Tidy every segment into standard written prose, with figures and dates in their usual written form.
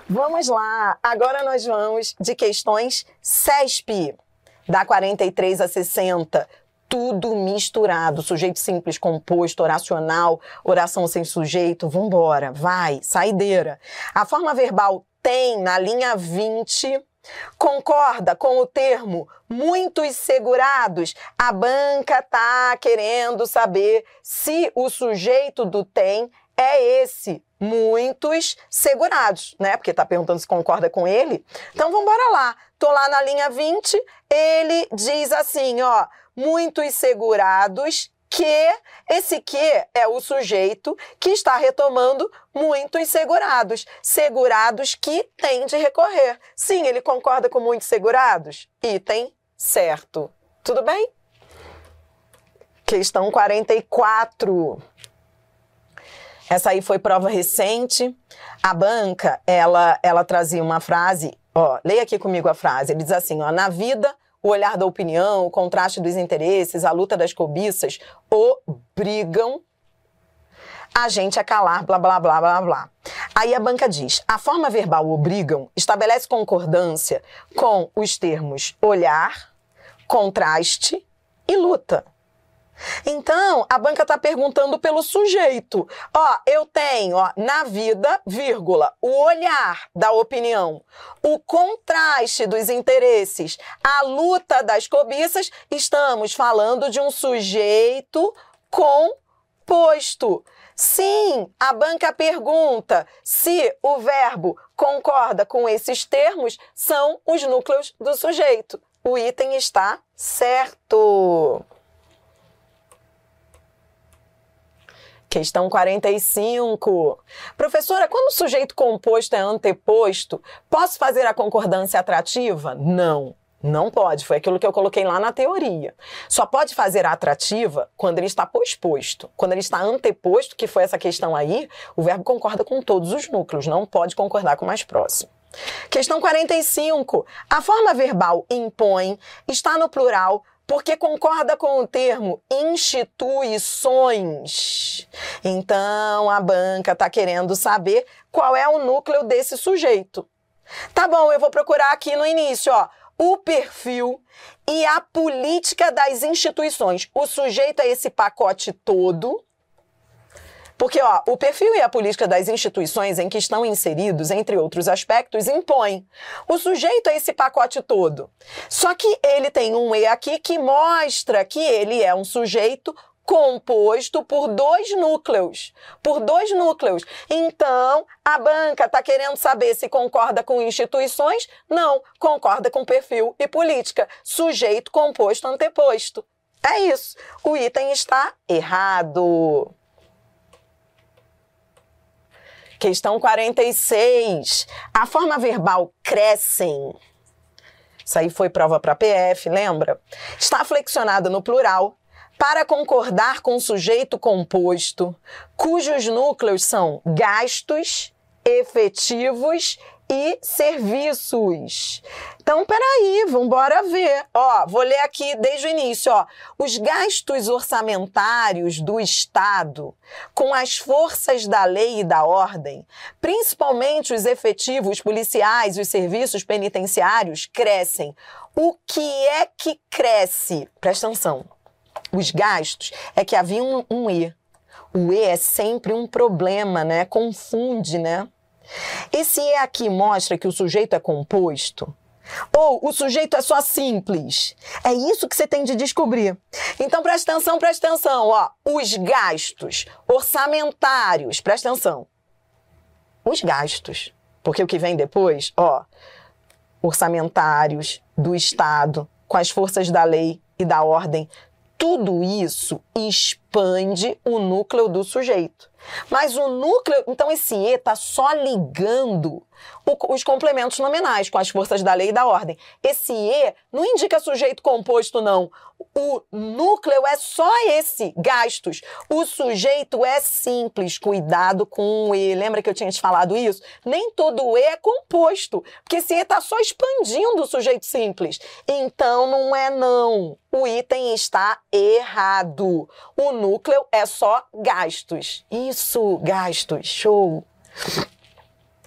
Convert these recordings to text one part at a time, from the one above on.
Vamos lá, agora nós vamos de questões CESP, da 43 a 60, tudo misturado, sujeito simples, composto, oracional, oração sem sujeito, vambora, vai, saideira. A forma verbal tem, na linha 20, concorda com o termo muitos segurados? A banca tá querendo saber se o sujeito do tem é esse, muitos segurados, né? Porque tá perguntando se concorda com ele. Então, vamos embora lá. Tô lá na linha 20, ele diz assim, ó, muitos segurados que, esse que é o sujeito que está retomando muitos segurados. Segurados que tem de recorrer. Sim, ele concorda com muitos segurados? Item certo. Tudo bem? Questão 44. Essa aí foi prova recente. A banca, ela trazia uma frase, ó, leia aqui comigo a frase. Ele diz assim, ó, na vida, o olhar da opinião, o contraste dos interesses, a luta das cobiças obrigam a gente a calar, blá, blá, blá, blá, blá. Aí a banca diz, a forma verbal obrigam estabelece concordância com os termos olhar, contraste e luta. Então, a banca está perguntando pelo sujeito. Ó, eu tenho, ó, na vida, vírgula, o olhar da opinião, o contraste dos interesses, a luta das cobiças. Estamos falando de um sujeito composto. Sim, a banca pergunta se o verbo concorda com esses termos, são os núcleos do sujeito. O item está certo. Questão 45. Professora, quando o sujeito composto é anteposto, posso fazer a concordância atrativa? Não, não pode. Foi aquilo que eu coloquei lá na teoria. Só pode fazer a atrativa quando ele está posposto. Quando ele está anteposto, que foi essa questão aí, o verbo concorda com todos os núcleos, não pode concordar com o mais próximo. Questão 45. A forma verbal impõe está no plural porque concorda com o termo instituições. Então, a banca está querendo saber qual é o núcleo desse sujeito. Tá bom, eu vou procurar aqui no início, ó, o perfil e a política das instituições. O sujeito é esse pacote todo. Porque, ó, o perfil e a política das instituições em que estão inseridos, entre outros aspectos, impõem. O sujeito é esse pacote todo. Só que ele tem um E aqui que mostra que ele é um sujeito composto por dois núcleos. Por dois núcleos. Então, a banca está querendo saber se concorda com instituições? Não, concorda com perfil e política. Sujeito composto anteposto. É isso. O item está errado. Questão 46. A forma verbal crescem. Isso aí foi prova para PF, lembra? Está flexionada no plural para concordar com o sujeito composto, cujos núcleos são gastos, efetivos e serviços. Então, peraí, vamos embora ver. Ó, vou ler aqui desde o início, ó. Os gastos orçamentários do Estado com as forças da lei e da ordem, principalmente os efetivos policiais e os serviços penitenciários, crescem. O que é que cresce? Presta atenção. Os gastos é que havia um E. O E é sempre um problema, né? Confunde, né? Esse E aqui mostra que o sujeito é composto? Ou o sujeito é só simples? É isso que você tem de descobrir. Então, presta atenção, ó. Os gastos orçamentários, presta atenção. Os gastos, porque o que vem depois, ó, orçamentários do Estado, com as forças da lei e da ordem, tudo isso expande o núcleo do sujeito. Mas o núcleo, então esse E está só ligando os complementos nominais com as forças da lei e da ordem. Esse E não indica sujeito composto, não. O núcleo é só esse, gastos. O sujeito é simples, cuidado com o E. Lembra que eu tinha te falado isso? Nem todo E é composto, porque esse E está só expandindo o sujeito simples. Então não é não. O item está errado. O núcleo é só gastos. Isso, gastos. Show.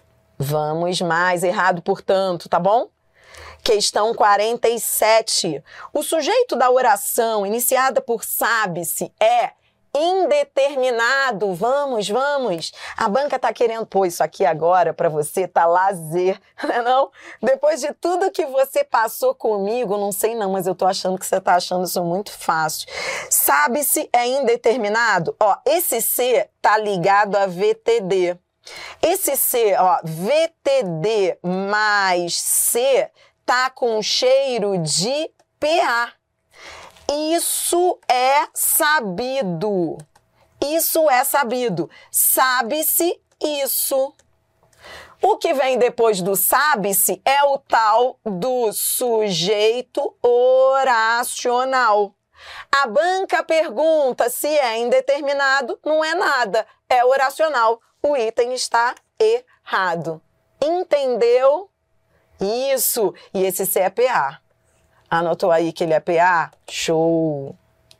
Vamos mais, errado, portanto, tá bom? Questão 47. O sujeito da oração iniciada por sabe-se é indeterminado. Vamos. A banca tá querendo pôr isso aqui agora para você, tá lazer, né não? Depois de tudo que você passou comigo, não sei não, mas eu tô achando que você tá achando isso muito fácil. Sabe-se é indeterminado? Ó, esse C tá ligado a VTD. Esse C, ó, VTD mais C tá com cheiro de PA. Isso é sabido. Isso é sabido. Sabe-se isso. O que vem depois do sabe-se é o tal do sujeito oracional. A banca pergunta se é indeterminado, não é nada, é oracional. O item está errado. Entendeu? Isso. E esse C é PA. Anotou aí que ele é PA? Show!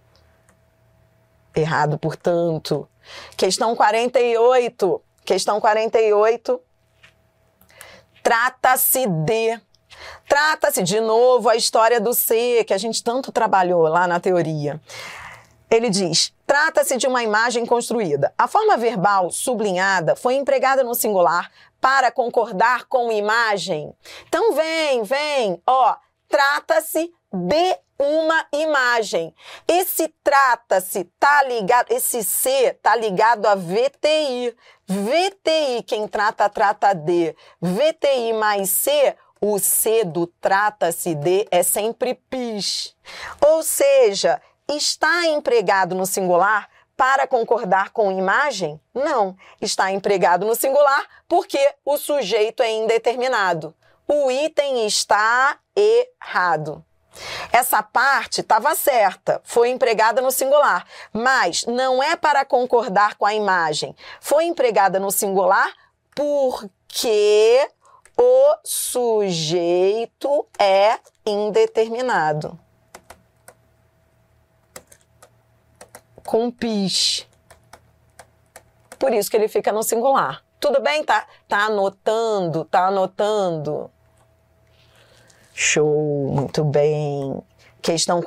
Errado, portanto. Questão 48. Questão 48. Trata-se de novo a história do C, que a gente tanto trabalhou lá na teoria. Ele diz, trata-se de uma imagem construída. A forma verbal sublinhada foi empregada no singular para concordar com imagem. Então vem, ó, trata-se de uma imagem. Esse trata-se tá ligado, esse C tá ligado a VTI. VTI, quem trata de. VTI mais C, o C do trata-se de é sempre PIS. Ou seja, está empregado no singular para concordar com imagem? Não. Está empregado no singular porque o sujeito é indeterminado. O item está errado. Essa parte estava certa, foi empregada no singular, mas não é para concordar com a imagem. Foi empregada no singular porque o sujeito é indeterminado. Com PIS. Por isso que ele fica no singular. Tudo bem? Tá anotando? Tá anotando? Show, muito bem. Questão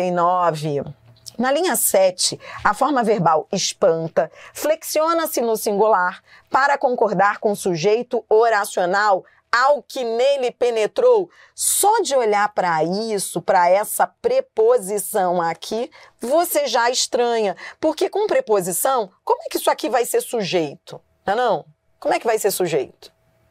49. Na linha 7, a forma verbal espanta flexiona-se no singular para concordar com o sujeito oracional ao que nele penetrou. Só de olhar para isso, para essa preposição aqui, você já estranha. Porque com preposição, como é que isso aqui vai ser sujeito? Não? Como é que vai ser sujeito?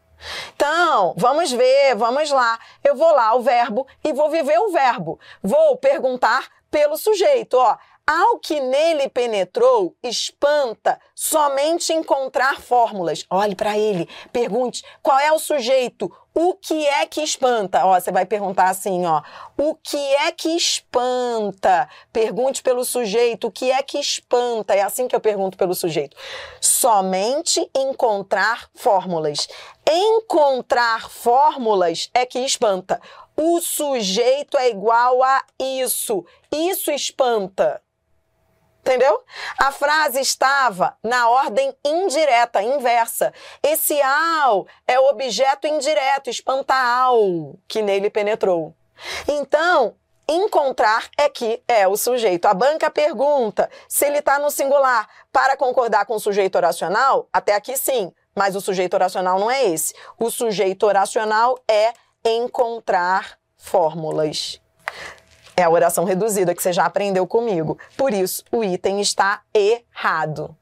Então, vamos ver, vamos lá. Eu vou lá ao verbo e vou viver o verbo. Vou perguntar pelo sujeito, ó. Ao que nele penetrou, espanta somente encontrar fórmulas. Olhe para ele, pergunte qual é o sujeito, o que é que espanta? Ó, você vai perguntar assim, ó, o que é que espanta? Pergunte pelo sujeito, o que é que espanta? É assim que eu pergunto pelo sujeito. Somente encontrar fórmulas. Encontrar fórmulas é que espanta. O sujeito é igual a isso. Isso espanta. Entendeu? A frase estava na ordem indireta, inversa. Esse ao é o objeto indireto, espanta ao, que nele penetrou. Então, encontrar é que é o sujeito. A banca pergunta se ele está no singular para concordar com o sujeito oracional. Até aqui sim, mas o sujeito oracional não é esse. O sujeito oracional é encontrar fórmulas. É a oração reduzida que você já aprendeu comigo. Por isso, o item está errado.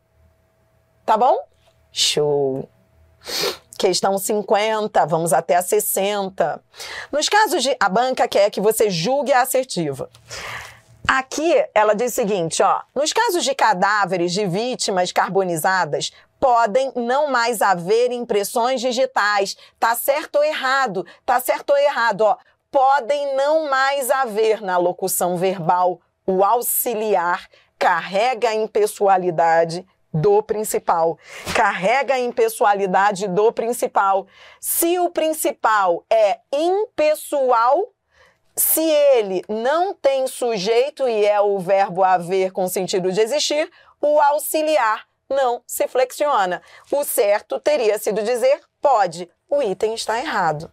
Tá bom? Show! Questão 50, vamos até a 60. Nos casos de... A banca quer que você julgue a assertiva. Aqui, ela diz o seguinte, ó. Nos casos de cadáveres de vítimas carbonizadas, podem não mais haver impressões digitais. Tá certo ou errado? Tá certo ou errado, ó. Podem não mais haver na locução verbal. O auxiliar carrega a impessoalidade do principal. Carrega a impessoalidade do principal. Se o principal é impessoal, se ele não tem sujeito e é o verbo haver com sentido de existir, o auxiliar não se flexiona. O certo teria sido dizer pode. O item está errado.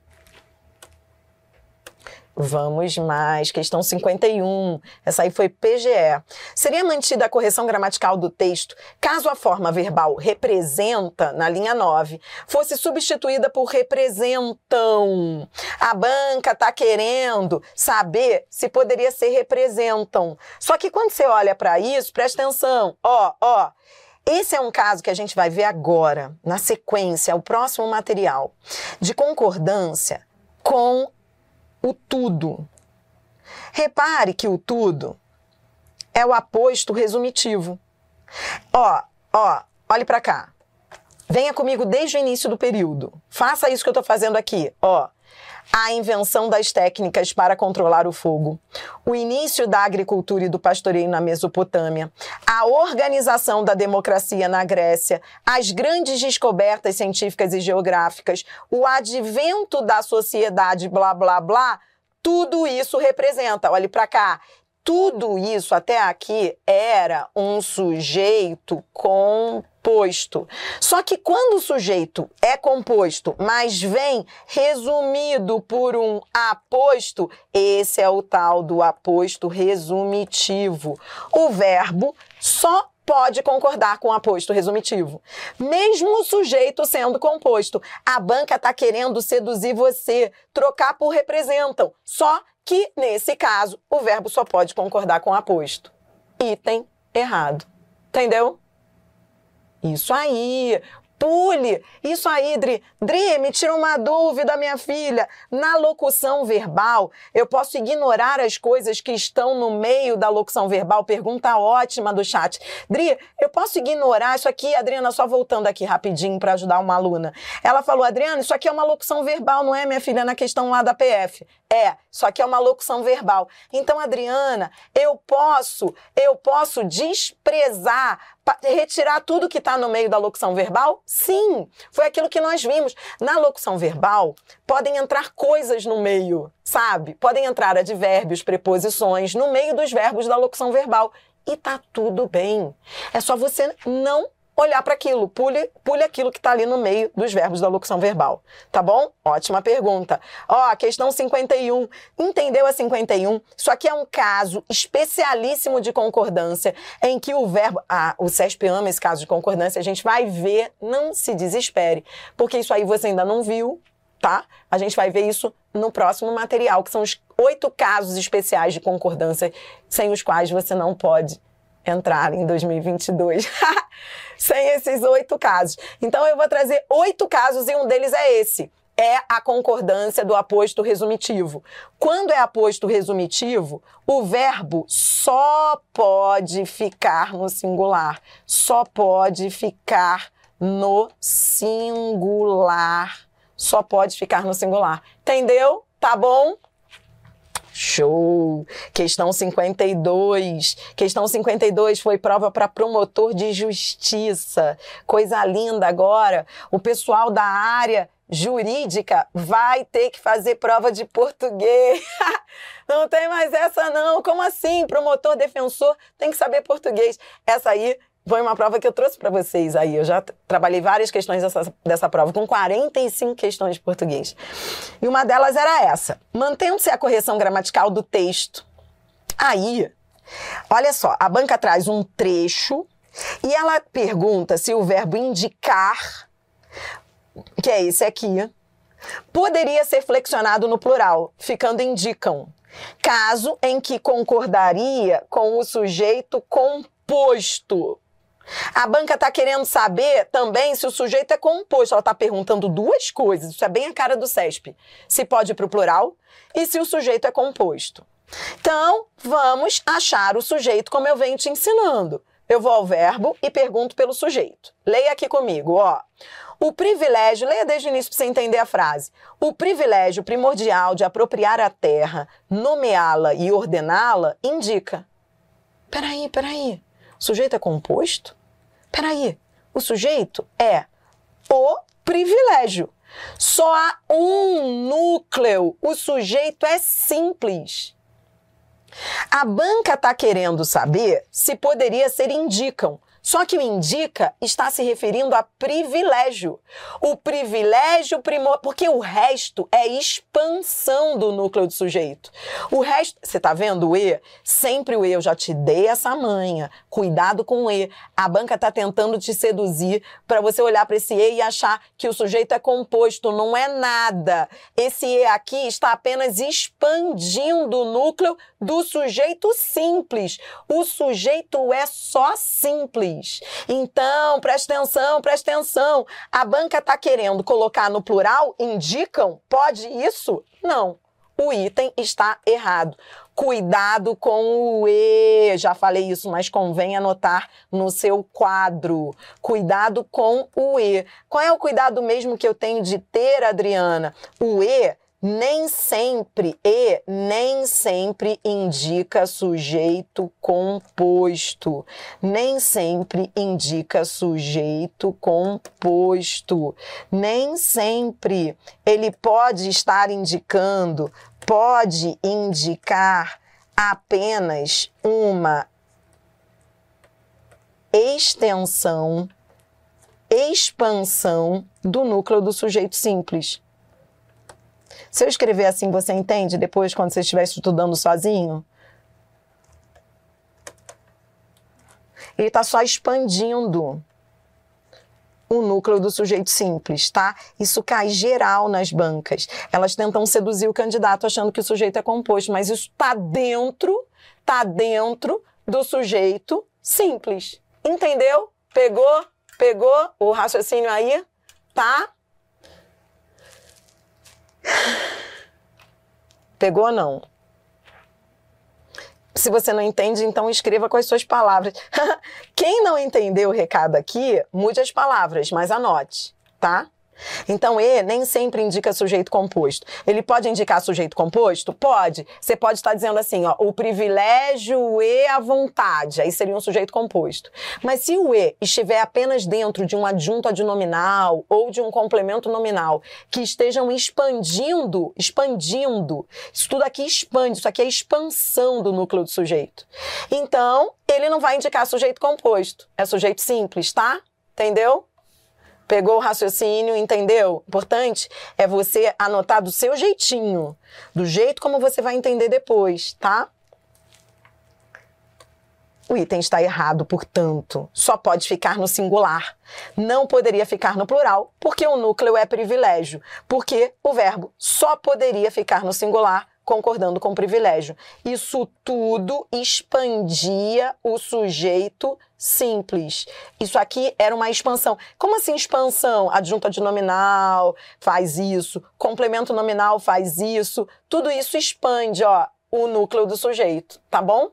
Vamos mais, questão 51, essa aí foi PGE. Seria mantida a correção gramatical do texto caso a forma verbal representa, na linha 9, fosse substituída por representam. A banca está querendo saber se poderia ser representam. Só que quando você olha para isso, presta atenção, esse é um caso que a gente vai ver agora, na sequência, o próximo material, de concordância com o tudo. Repare que o tudo é o aposto resumitivo. Olhe para cá. Venha comigo desde o início do período. Faça isso que eu estou fazendo aqui. A invenção das técnicas para controlar o fogo, o início da agricultura e do pastoreio na Mesopotâmia, a organização da democracia na Grécia, as grandes descobertas científicas e geográficas, o advento da sociedade, blá, blá, blá, tudo isso representa, olhe para cá, tudo isso até aqui era um sujeito composto. Só que quando o sujeito é composto, mas vem resumido por um aposto, esse é o tal do aposto resumitivo. O verbo só pode concordar com o aposto resumitivo, mesmo o sujeito sendo composto. A banca está querendo seduzir você, trocar por representam, só que, nesse caso, o verbo só pode concordar com o aposto. Item errado. Entendeu? Isso aí. Pule. Isso aí, Dri. Dri, me tira uma dúvida, minha filha. Na locução verbal, eu posso ignorar as coisas que estão no meio da locução verbal? Pergunta ótima do chat. Dri, eu posso ignorar isso aqui? Adriana, só voltando aqui rapidinho para ajudar uma aluna. Ela falou, Adriana, isso aqui é uma locução verbal, não é, minha filha, na questão lá da PF? Isso aqui é uma locução verbal. Então, Adriana, eu posso desprezar, retirar tudo que está no meio da locução verbal? Sim, foi aquilo que nós vimos. Na locução verbal, podem entrar coisas no meio, sabe? Podem entrar advérbios, preposições no meio dos verbos da locução verbal. E tá tudo bem. É só você não olhar para aquilo, pule aquilo que está ali no meio dos verbos da locução verbal, tá bom? Ótima pergunta. Questão 51. Entendeu a 51? Isso aqui é um caso especialíssimo de concordância, em que o verbo... o CESP ama esse caso de concordância, a gente vai ver, não se desespere, porque isso aí você ainda não viu, tá? A gente vai ver isso no próximo material, que são os 8 casos especiais de concordância, sem os quais você não pode entrar em 2022. Sem esses 8 casos. Então, eu vou trazer 8 casos e um deles é esse. É a concordância do aposto resumitivo. Quando é aposto resumitivo, o verbo só pode ficar no singular. Só pode ficar no singular. Só pode ficar no singular. Entendeu? Tá bom? Show! Questão 52. Questão 52 foi prova para promotor de justiça. Coisa linda agora. O pessoal da área jurídica vai ter que fazer prova de português. Não tem mais essa não. Como assim? Promotor, defensor tem que saber português. Essa aí foi uma prova que eu trouxe para vocês aí. Eu já trabalhei várias questões dessa prova, com 45 questões de português. E uma delas era essa. Mantendo-se a correção gramatical do texto. Aí, olha só, a banca traz um trecho e ela pergunta se o verbo indicar, que é esse aqui, poderia ser flexionado no plural, ficando indicam. Caso em que concordaria com o sujeito composto. A banca está querendo saber também se o sujeito é composto. Ela está perguntando 2 coisas. Isso é bem a cara do CESP. Se pode ir para o plural e se o sujeito é composto. Então, vamos achar o sujeito como eu venho te ensinando. Eu vou ao verbo e pergunto pelo sujeito. Leia aqui comigo, O privilégio, leia desde o início para você entender a frase. O privilégio primordial de apropriar a terra, nomeá-la e ordená-la, indica. Peraí. O sujeito é composto? Peraí, o sujeito é o privilégio. Só há um núcleo. O sujeito é simples. A banca está querendo saber se poderia ser indicam. Só que o indica está se referindo a privilégio. O privilégio porque o resto é expansão do núcleo do sujeito. O resto, você está vendo o E? Sempre o E, eu já te dei essa manha. Cuidado com o E. A banca está tentando te seduzir para você olhar para esse E e achar que o sujeito é composto. Não é nada. Esse E aqui está apenas expandindo o núcleo do sujeito simples. O sujeito é só simples. Então, presta atenção. A banca está querendo colocar no plural, indicam? Pode isso? Não. O item está errado. Cuidado com o E. Já falei isso, mas convém anotar no seu quadro. Cuidado com o E. Qual é o cuidado mesmo que eu tenho de ter, Adriana? O E nem sempre indica sujeito composto. Nem sempre indica sujeito composto. Nem sempre ele pode indicar apenas uma expansão do núcleo do sujeito simples. Se eu escrever assim, você entende depois, quando você estiver estudando sozinho? Ele está só expandindo o núcleo do sujeito simples, tá? Isso cai geral nas bancas. Elas tentam seduzir o candidato achando que o sujeito é composto, mas isso está dentro do sujeito simples. Entendeu? Pegou o raciocínio aí? Tá? Pegou ou não? Se você não entende, então escreva com as suas palavras. Quem não entendeu o recado aqui, mude as palavras, mas anote, tá? Então, E nem sempre indica sujeito composto. Ele pode indicar sujeito composto? Pode. Você pode estar dizendo assim, ó, o privilégio e a vontade. Aí seria um sujeito composto. Mas se o E estiver apenas dentro de um adjunto adnominal ou de um complemento nominal que estejam expandindo, isso tudo aqui expande, isso aqui é expansão do núcleo do sujeito. Então, ele não vai indicar sujeito composto. É sujeito simples, tá? Entendeu? Pegou o raciocínio, entendeu? Importante é você anotar do seu jeitinho, do jeito como você vai entender depois, tá? O item está errado, portanto, só pode ficar no singular. Não poderia ficar no plural, porque o núcleo é privilégio, porque o verbo só poderia ficar no singular, concordando com o privilégio. Isso tudo expandia o sujeito simples. Isso aqui era uma expansão. Como assim expansão? Adjunto adnominal faz isso, complemento nominal faz isso, tudo isso expande, ó, o núcleo do sujeito, tá bom?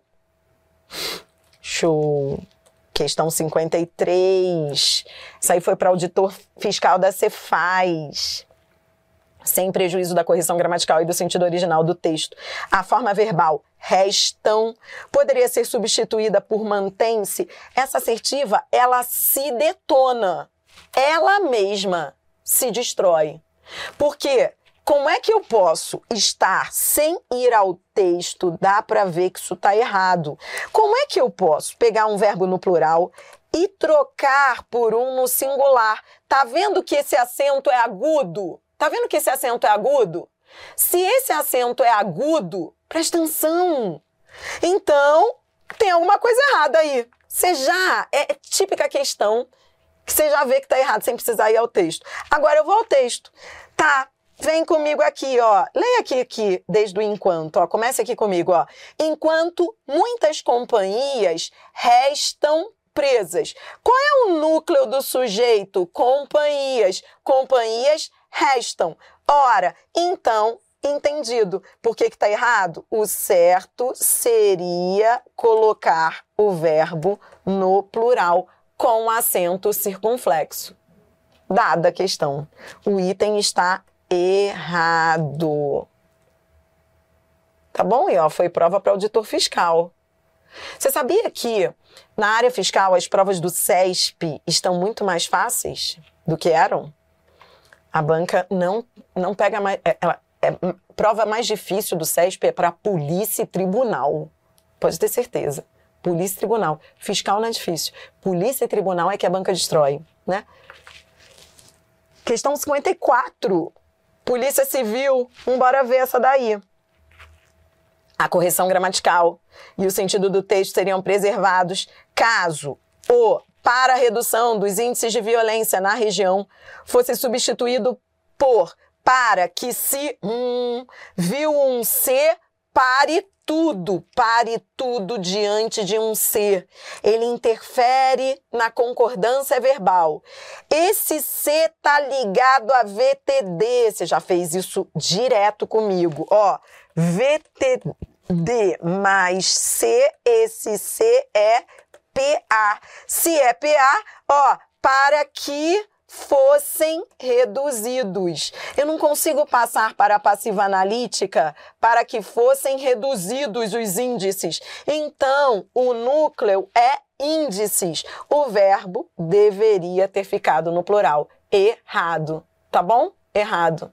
Show! Questão 53. Isso aí foi para o auditor fiscal da Cefaz. Sem prejuízo da correção gramatical e do sentido original do texto. A forma verbal restam poderia ser substituída por mantém-se. Essa assertiva, ela se detona. Ela mesma se destrói. Porque como é que eu posso estar sem ir ao texto? Dá para ver que isso está errado. Como é que eu posso pegar um verbo no plural e trocar por um no singular? Tá vendo que esse acento é agudo? Tá vendo que esse acento é agudo? Se esse acento é agudo, presta atenção. Então, tem alguma coisa errada aí. É típica questão que você já vê que tá errado, sem precisar ir ao texto. Agora eu vou ao texto. Tá, vem comigo aqui, ó. Leia aqui, desde o enquanto, ó. Comece aqui comigo, ó. Enquanto muitas companhias restam presas. Qual é o núcleo do sujeito? Companhias. Companhias restam. Ora, então, entendido. Por que está errado? O certo seria colocar o verbo no plural com acento circunflexo. Dada a questão. O item está errado. Tá bom? E ó, foi prova para auditor fiscal. Você sabia que na área fiscal as provas do CESP estão muito mais fáceis do que eram? A banca não pega mais... prova mais difícil do CESP é para polícia e tribunal. Pode ter certeza. Polícia e tribunal. Fiscal não é difícil. Polícia e tribunal é que a banca destrói, né? Questão 54. Polícia Civil. Bora ver essa daí. A correção gramatical e o sentido do texto seriam preservados caso o para a redução dos índices de violência na região fosse substituído por para que se viu um C, pare tudo diante de um C. Ele interfere na concordância verbal. Esse C tá ligado a VTD. Você já fez isso direto comigo. Ó, VTD mais C, esse C é PA. Se é PA, ó, para que fossem reduzidos. Eu não consigo passar para a passiva analítica para que fossem reduzidos os índices. Então, o núcleo é índices. O verbo deveria ter ficado no plural. Errado. Tá bom? Errado.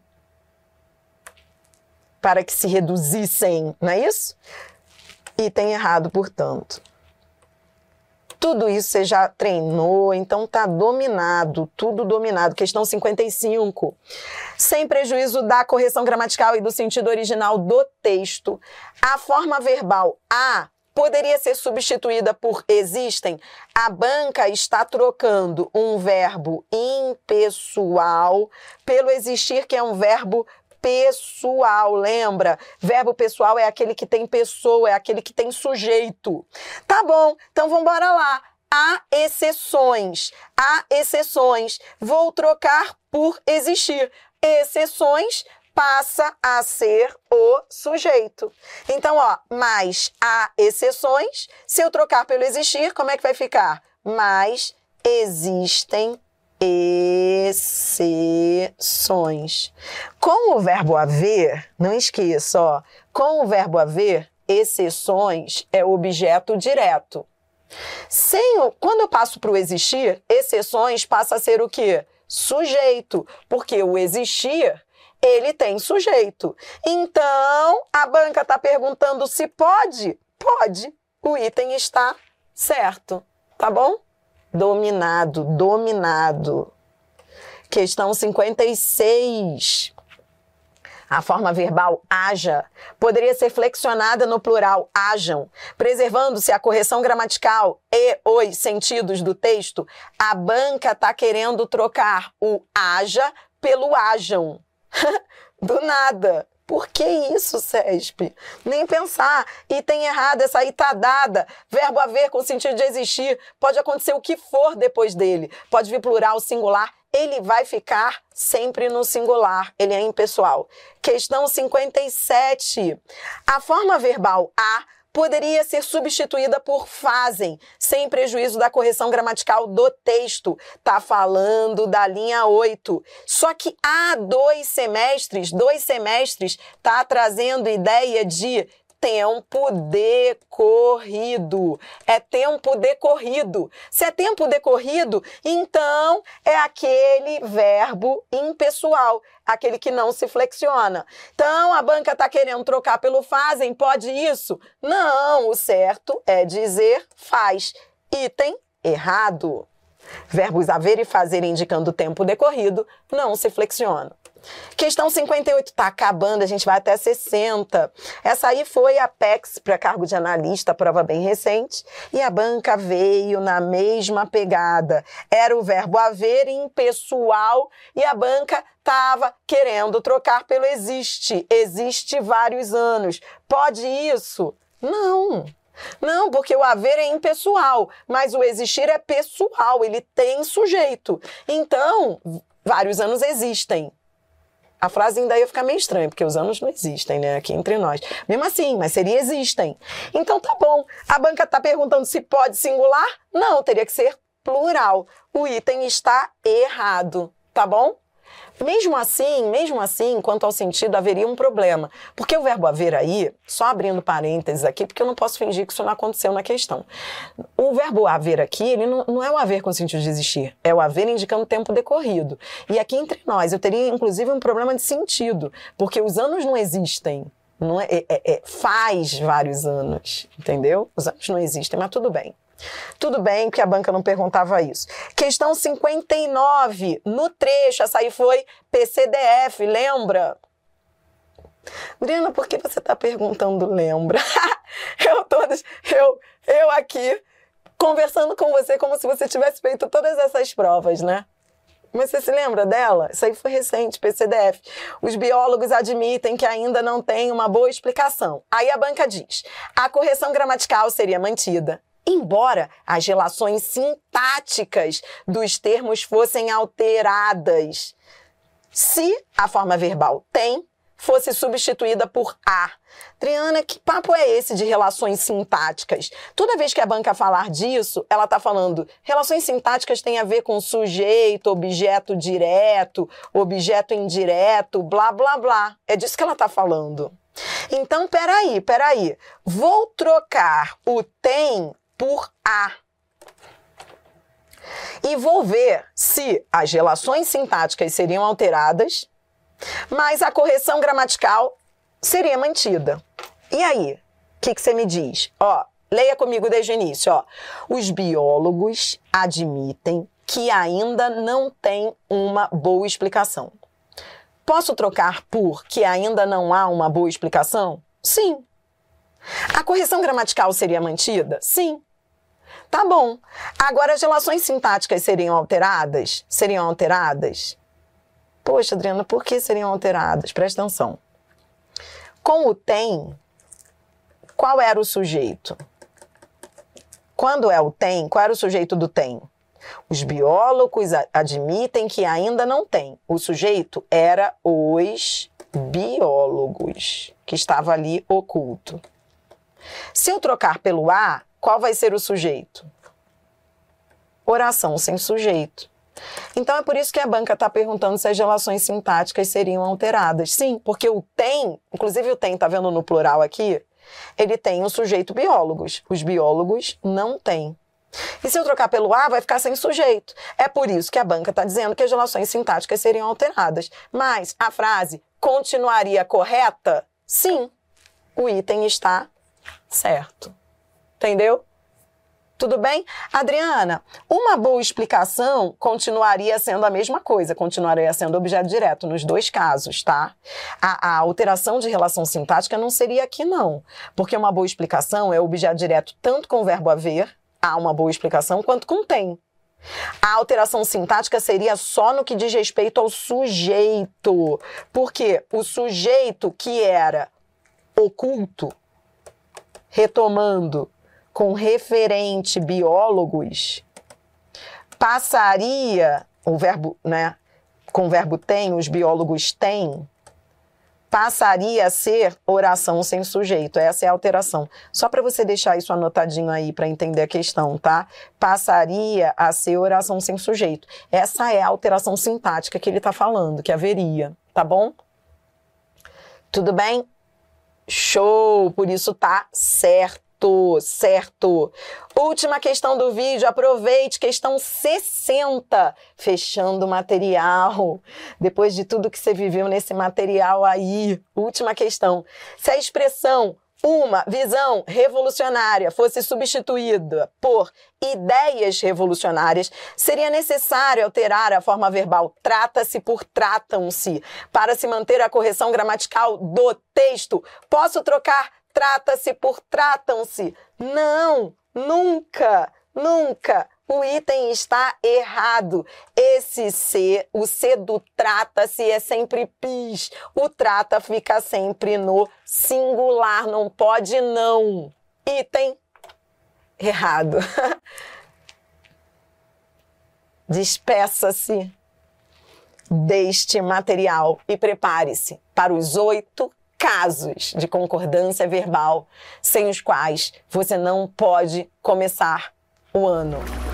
Para que se reduzissem, não é isso? Item errado, portanto. Tudo isso você já treinou, então tá dominado, tudo dominado. Questão 55. Sem prejuízo da correção gramatical e do sentido original do texto, a forma verbal a poderia ser substituída por existem. A banca está trocando um verbo impessoal pelo existir, que é um verbo pessoal, lembra? Verbo pessoal é aquele que tem pessoa, é aquele que tem sujeito. Tá bom, então vamos embora lá. Há exceções. Há exceções. Vou trocar por existir. Exceções passa a ser o sujeito. Então, ó, mas há exceções. Se eu trocar pelo existir, como é que vai ficar? Mas existem exceções. Com o verbo haver, não esqueça, ó, com o verbo haver, exceções é objeto direto. Quando eu passo para o existir, exceções passa a ser o quê? Sujeito, porque o existir, ele tem sujeito. Então, a banca está perguntando se pode? Pode. O item está certo, tá bom? Dominado, dominado. Questão 56. A forma verbal haja poderia ser flexionada no plural hajam, preservando-se a correção gramatical e os sentidos do texto. A banca está querendo trocar o haja pelo hajam. Do nada. Por que isso, CESP? Nem pensar. Item errado, essa aí tá dada. Verbo haver com sentido de existir. Pode acontecer o que for depois dele. Pode vir plural, singular. Ele vai ficar sempre no singular. Ele é impessoal. Questão 57. A forma verbal a poderia ser substituída por fazem, sem prejuízo da correção gramatical do texto. Tá falando da linha 8. Só que há 2 semestres tá trazendo ideia de tempo decorrido. É tempo decorrido. Se é tempo decorrido, então é aquele verbo impessoal, aquele que não se flexiona. Então, a banca está querendo trocar pelo fazem, pode isso? Não, o certo é dizer faz. Item errado. Verbos haver e fazer indicando tempo decorrido não se flexionam. Questão 58, tá acabando, a gente vai até 60. Essa aí foi a PEX para cargo de analista, prova bem recente, e a banca veio na mesma pegada. Era o verbo haver impessoal e a banca estava querendo trocar pelo existe. Existe vários anos. Pode isso? Não. Não, porque o haver é impessoal, mas o existir é pessoal, ele tem sujeito. Então, vários anos existem. A frase ainda ia ficar meio estranha, porque os anos não existem, né, aqui entre nós. Mesmo assim, mas seria existem. Então tá bom. A banca tá perguntando se pode singular? Não, teria que ser plural. O item está errado, tá bom? Mesmo assim, quanto ao sentido, haveria um problema. Porque o verbo haver aí, só abrindo parênteses aqui, porque eu não posso fingir que isso não aconteceu na questão. O verbo haver aqui, ele não é o haver com sentido de existir, é o haver indicando tempo decorrido. E aqui entre nós, eu teria inclusive um problema de sentido, porque os anos não existem. Não faz vários anos, entendeu? Os anos não existem, mas tudo bem. Tudo bem que a banca não perguntava isso. Questão 59, no trecho, essa aí foi PCDF, lembra? Adriana, por que você está perguntando lembra? eu aqui conversando com você como se você tivesse feito todas essas provas, né? Mas você se lembra dela? Isso aí foi recente, PCDF. Os biólogos admitem que ainda não tem uma boa explicação. Aí a banca diz, a correção gramatical seria mantida, embora as relações sintáticas dos termos fossem alteradas, se a forma verbal tem fosse substituída por a. Adriana, que papo é esse de relações sintáticas? Toda vez que a banca falar disso, ela está falando relações sintáticas tem a ver com sujeito, objeto direto, objeto indireto, blá, blá, blá. É disso que ela está falando. Então, peraí. Vou trocar o tem por a. E vou ver se as relações sintáticas seriam alteradas, mas a correção gramatical seria mantida. E aí? O que você me diz? Ó, leia comigo desde o início. Ó. Os biólogos admitem que ainda não tem uma boa explicação. Posso trocar por que ainda não há uma boa explicação? Sim. A correção gramatical seria mantida? Sim. Tá bom. Agora, as relações sintáticas seriam alteradas? Seriam alteradas? Poxa, Adriana, por que seriam alteradas? Presta atenção. Com o tem, qual era o sujeito? Quando é o tem, qual era o sujeito do tem? Os biólogos admitem que ainda não tem. O sujeito era os biólogos, que estava ali oculto. Se eu trocar pelo a, qual vai ser o sujeito? Oração sem sujeito. Então é por isso que a banca está perguntando se as relações sintáticas seriam alteradas. Sim, porque o tem, inclusive o tem, tá vendo no plural aqui? Ele tem o sujeito biólogos. Os biólogos não têm. E se eu trocar pelo a, vai ficar sem sujeito. É por isso que a banca está dizendo que as relações sintáticas seriam alteradas. Mas a frase continuaria correta? Sim. O item está certo. Entendeu? Tudo bem? Adriana, uma boa explicação continuaria sendo a mesma coisa, continuaria sendo objeto direto nos dois casos, tá? A alteração de relação sintática não seria aqui, não. Porque uma boa explicação é objeto direto tanto com o verbo haver, há uma boa explicação, quanto com tem. A alteração sintática seria só no que diz respeito ao sujeito. Porque o sujeito que era oculto, retomando, com referente biólogos, passaria, o verbo, né, com o verbo tem, os biólogos têm, passaria a ser oração sem sujeito. Essa é a alteração. Só para você deixar isso anotadinho aí para entender a questão, tá? Passaria a ser oração sem sujeito. Essa é a alteração sintática que ele está falando, que haveria, tá bom? Tudo bem? Show! Por isso tá certo. Certo. Última questão do vídeo, aproveite, questão 60, fechando o material. Depois de tudo que você viveu nesse material aí, última questão. Se a expressão uma visão revolucionária fosse substituída por ideias revolucionárias, seria necessário alterar a forma verbal trata-se por tratam-se para se manter a correção gramatical do texto. Posso trocar trata-se por tratam-se? Não, nunca, nunca. O item está errado. Esse C, o C do trata-se é sempre pis. O trata fica sempre no singular, não pode não. Item errado. Despeça-se deste material e prepare-se para os 8 casos de concordância verbal sem os quais você não pode começar o ano.